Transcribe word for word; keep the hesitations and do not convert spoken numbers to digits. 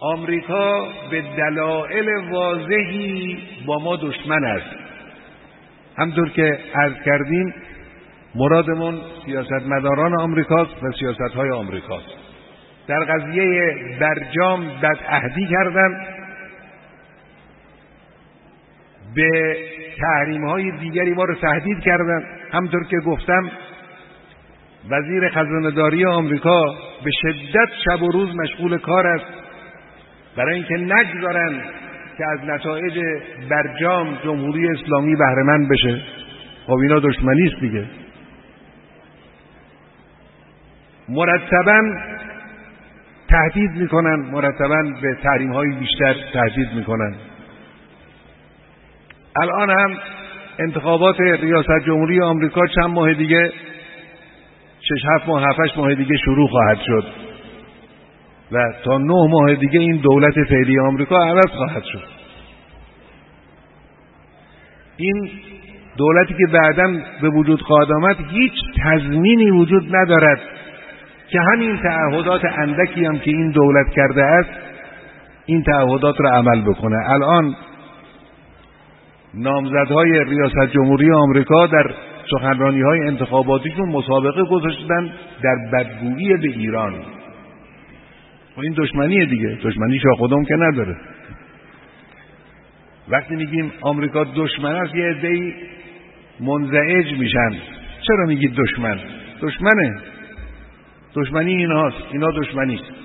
آمریکا به دلایل واضحی با ما دشمن است. همطور که عرض کردیم مرادمون سیاستمداران آمریکاست و سیاست‌های آمریکاست. در قضیه برجام بدعهدی کردن، به تحریم‌های دیگری ما رو تهدید کردن. همطور که گفتم وزیر خزانه‌داری آمریکا به شدت شب و روز مشغول کار است برای اینکه نگذارن که از نتایج برجام جمهوری اسلامی بهره مند بشه. خب اینا دشمنی است دیگه. مرتباً تهدید میکنن، مرتباً به تحریم‌های بیشتر تهدید میکنن. الان هم انتخابات ریاست جمهوری آمریکا چند ماه دیگه، شش هفت ماه هفتش ماه دیگه شروع خواهد شد و تا نه ماه دیگه این دولت فعلی آمریکا عوض خواهد شد. این دولتی که بعداً به وجود خواهد آمد هیچ تضمینی وجود ندارد که همین تعهدات اندکی هم که این دولت کرده است این تعهدات را عمل بکنه. الان نامزدهای ریاست جمهوری آمریکا در سخنرانی‌های انتخاباتیشون مسابقه گذاشتن در بدگویی به ایران. و این دشمنیه دیگه، دشمنی شاه خودم که نداره. وقتی میگیم آمریکا دشمن است یه عده‌ای منزعج میشن. چرا میگید دشمن؟ دشمنه. دشمنی اینهاست، اینا دشمنی است.